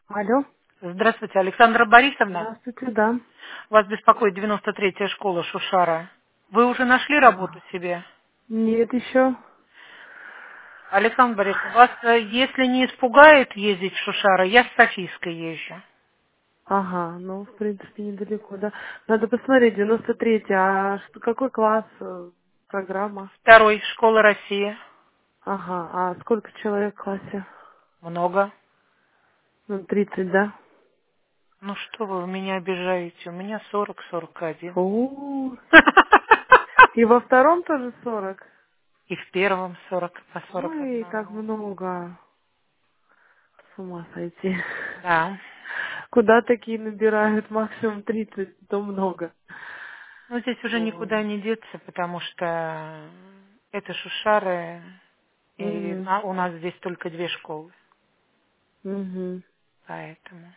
Алло. Здравствуйте, Александра Борисовна. Здравствуйте, да. Вас беспокоит 93-я школа Шушара. Вы уже нашли работу себе? Нет еще. Александра Борисовна, вас, если не испугает ездить в Шушара, я с Софийской езжу. Ага, ну, в принципе, недалеко, да. Надо посмотреть, 93-й, а что, какой класс, программа? Второй, школа России. Ага, а сколько человек в классе? Много. Ну, 30, да? Ну что вы меня обижаете? У меня 40-41. Фу. И во втором тоже 40? И в первом 40 по Ой, как 41. много. С ума сойти. Да. Куда такие набирают? Максимум 30, то много. Но здесь уже Ой. никуда не деться, потому что это Шушары, и Угу. у нас здесь только две школы. Угу. Поэтому.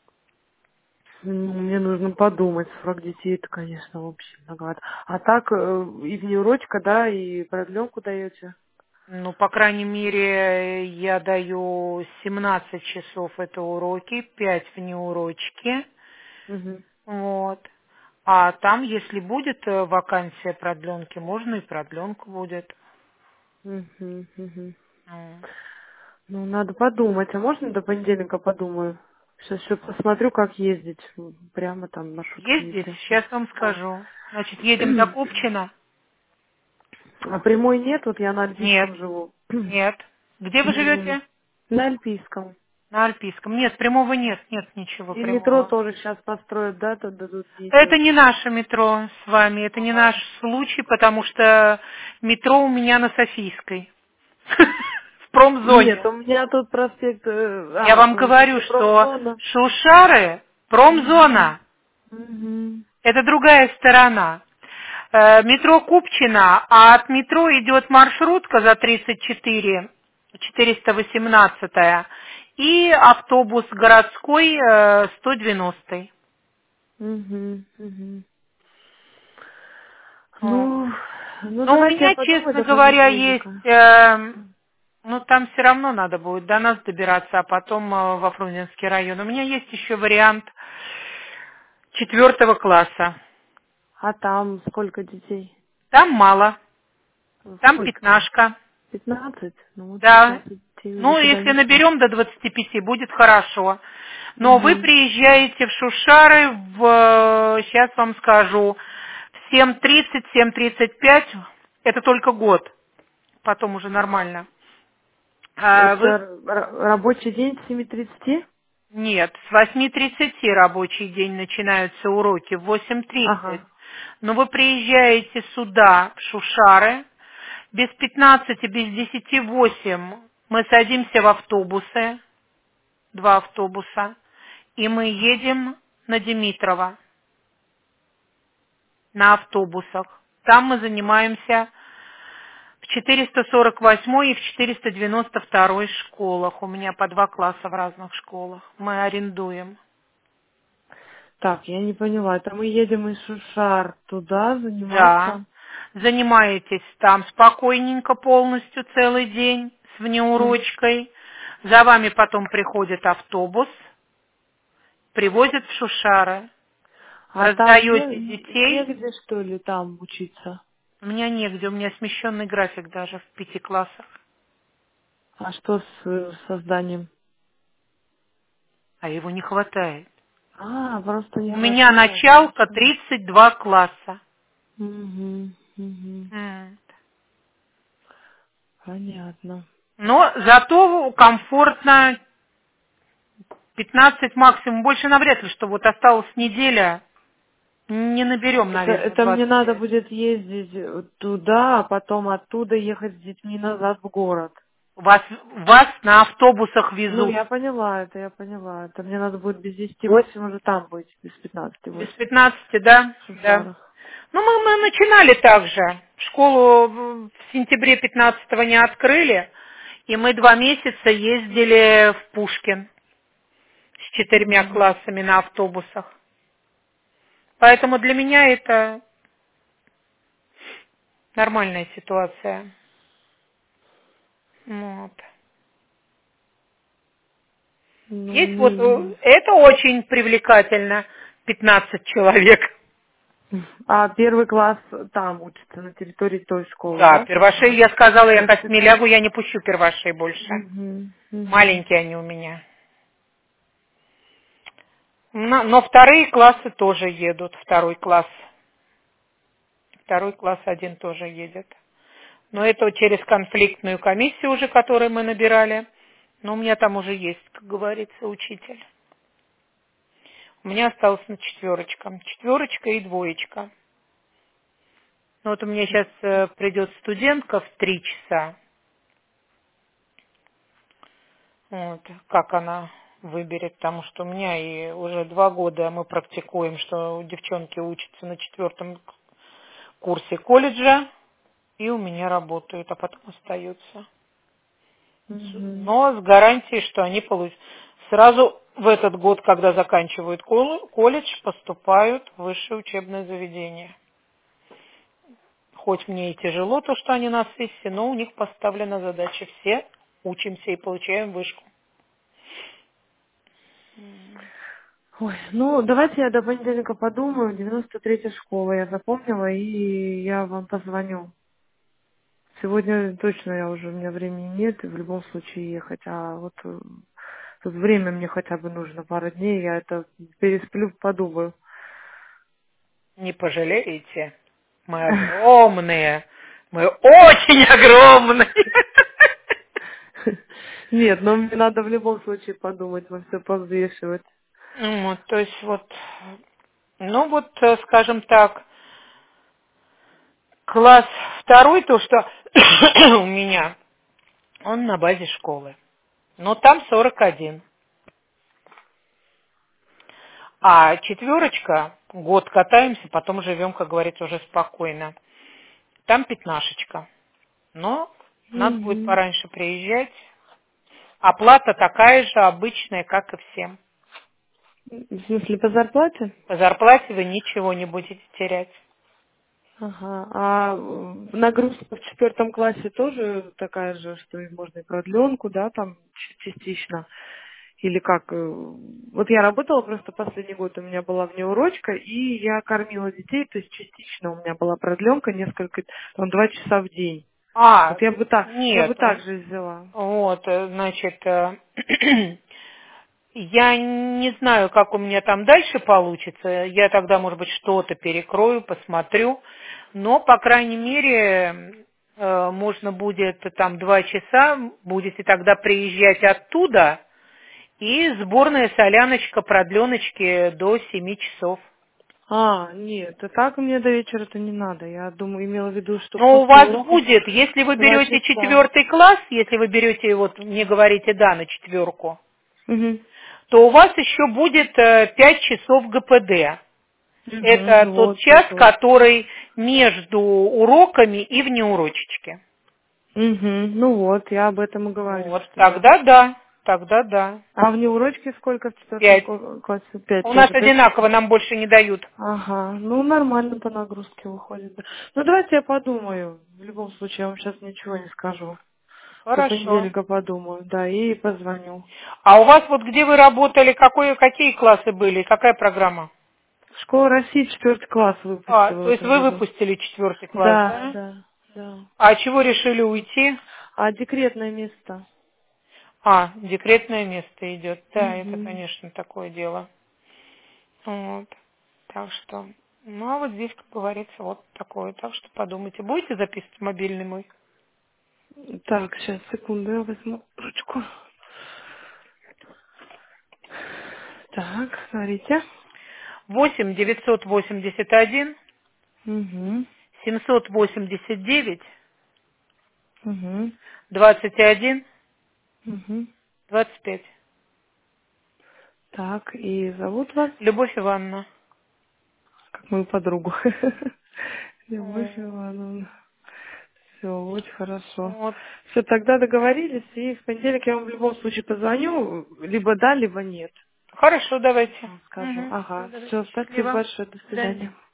Ну, мне нужно подумать. 40 детей, это, конечно, вообще многовато. А так, и внеурочка, да, и продленку даете? Ну, по крайней мере, я даю 17 часов это уроки, 5 внеурочки. Угу. Вот. А там, если будет вакансия продленки, можно и продленку будет. Угу, угу. М. Ну, надо подумать. А можно до понедельника подумаю? Сейчас еще посмотрю, как ездить. Прямо там маршрутка Ездить, если. сейчас вам Да. скажу. Значит, едем до Купчино? А прямой нет, вот я на Нет, Альпийском живу. нет. Где вы М, живете? На Альпийском. На Альпийском. Нет, прямого нет, нет ничего И метро прямого. тоже сейчас построят, да, тут дадут Это ездить. не наше метро с вами, это не наш Ага. случай, потому что метро у меня на Софийской, в Нет, промзоне. у меня тут проспект, Я вам в говорю, смысле, что промзона. Шушары, Угу. промзона, Угу. это другая сторона. Метро Купчино, а от метро идет маршрутка за 34, 418 и автобус городской 190. Угу. Угу. Вот. Ну, Но нужно у дать я меня, подумать честно до говоря, есть, понедельника. ну там все равно надо будет до нас добираться, а потом во Фрунзенский район. У меня есть еще вариант 4 класса. А там сколько детей? Там мало, там Сколько? пятнашка. 15. Ну вот Да. 15 детей уже Ну, туда если не хватит. наберем до 25, будет хорошо. Но вы Угу. приезжаете в Шушары сейчас вам скажу, в 7:30, 7:35, это только год, потом уже нормально. А Это вы рабочий день с 7:30? Нет, с 8:30 рабочий день начинаются уроки, в 8:30. Ага. Но вы приезжаете сюда, в Шушары, без 15, без 10:08 мы садимся в автобусы, 2 автобуса, и мы едем на Димитрова на автобусах. Там мы занимаемся в 448 и в 492 школах. У меня по 2 класса в разных школах. Мы арендуем. Так, я не поняла. Это мы едем из Шушар туда Да. заниматься? Занимаетесь там спокойненько полностью целый день с Мгм. внеурочкой. За вами потом приходит автобус, привозит в Шушары. А там Раздаете детей. негде, что ли, там учиться? У меня негде, у меня смещенный график даже в 5 классах. А что с созданием? А его не хватает. А, просто не У меня хватает. началка 32 класса. Угу, угу. М. Понятно. Но зато комфортно 15 максимум. Больше навряд ли, что вот осталась неделя. Не наберем, наверное, Это мне надо 25. будет ездить туда, а потом оттуда ехать с детьми назад в город. Вас на автобусах Ну, везут. я поняла это, я поняла. Это мне надо будет без 10:08 уже там быть, без Без 15:08 15, да? в Да. Шушарах. Ну, мы начинали так же. Школу в сентябре 15-го не открыли, и мы 2 месяца ездили в Пушкин с 4 классами на автобусах. Поэтому для меня это нормальная ситуация. Вот. Ну, Есть вот, не. это очень привлекательно, 15 человек. А первый класс там учится, на территории той школы, Да, да, первашей, получается? я сказала, я Сейчас это... космелягу, я не пущу первашей больше. Угу, угу. Маленькие они у меня. Но вторые классы тоже едут, второй класс. Второй класс один тоже едет. Но это вот через конфликтную комиссию уже, которую мы набирали. Но у меня там уже есть, как говорится, учитель. У меня осталось на четверочка. Четверочка и двоечка. Ну вот у меня сейчас придет студентка в 3 часа. Вот, как она выберет, потому что у меня и уже 2 года мы практикуем, что девчонки учатся на 4 курсе колледжа, и у меня работают, а потом остаются. Угу. Но с гарантией, что они сразу в этот год, когда заканчивают колледж, поступают в высшее учебное заведение. Хоть мне и тяжело то, что они на сессии, но у них поставлена задача. Все учимся и получаем вышку. Ой, ну, давайте я до понедельника подумаю. 93-я школа я запомнила, и я вам позвоню. Сегодня точно я уже, у меня времени нет, и в любом случае ехать. А вот тут время мне хотя бы нужно, пару дней, я это пересплю, подумаю. Не пожалеете? Мы огромные. Мы очень огромные. Нет, но мне надо в любом случае подумать, во все повзвешивать. Вот, то есть вот, ну вот, скажем так, класс второй, то, что у меня, он на базе школы. Но там 41. А четверочка, год катаемся, потом живем, как говорится, уже спокойно. Там 15. Но надо будет Мгм. пораньше приезжать. Оплата такая же, обычная, как и всем. В смысле, по зарплате? По зарплате вы ничего не будете терять. Ага. А нагрузка в 4 классе тоже такая же, что и можно и продленку, да, там частично? Или как? Вот я работала просто последний год, у меня была внеурочка, и я кормила детей, то есть частично у меня была продленка, несколько, там, 2 часа в день. Вот я бы Нет. так же взяла. Вот, значит, я не знаю, как у меня там дальше получится. Я тогда, может быть, что-то перекрою, посмотрю. Но, по крайней мере, можно будет там 2 часа, будете тогда приезжать оттуда, и сборная соляночка, продленочки до 7 часов. А, нет, а так мне до вечера-то не надо. Я думаю, имела в виду, что Но у после вас уроков будет, если вы 2 берете часа. 4 класс, если вы берете, вот мне говорите, да, на 4, Угу. то у вас еще будет 5 часов ГПД. Это Угу, тот вот, час, вот. который между уроками и внеурочечки. Угу, ну вот, я об этом и говорю, Вот, что да. тогда да, тогда да. А внеурочки сколько в 5. классе? 5 У нас тоже, 5 одинаково, часов? нам больше не дают. Ага, ну нормально по нагрузке выходит. Да. Ну давайте я подумаю. В любом случае, я вам сейчас ничего не скажу. До Хорошо. понедельника подумаю, да, и позвоню. А у вас вот где вы работали, какие классы были, какая программа? Школа России 4 класс То выпустила в есть этом вы году. выпустили 4 класс, Да, да? да, да. А чего решили уйти? А декретное место? Декретное место идет. Да, это, Угу. конечно, такое дело. Вот. Так что, ну, а вот здесь, как говорится, вот такое. Так что подумайте. Будете записывать мобильный мой? Так, сейчас, секунду, я возьму ручку. Так, смотрите. 8 981 Угу. 789 Угу. 21 Угу. 25. Так, и зовут вас? Любовь Ивановна. Как мою подругу. Любовь М, Ивановна. Все, очень хорошо. Вот. Все, тогда договорились, и в понедельник я вам в любом случае позвоню, либо да, либо нет. Хорошо, давайте. Вам скажу. Угу. Ага, Давайте. все, спасибо Счастливо. большое, до До свидания. свидания.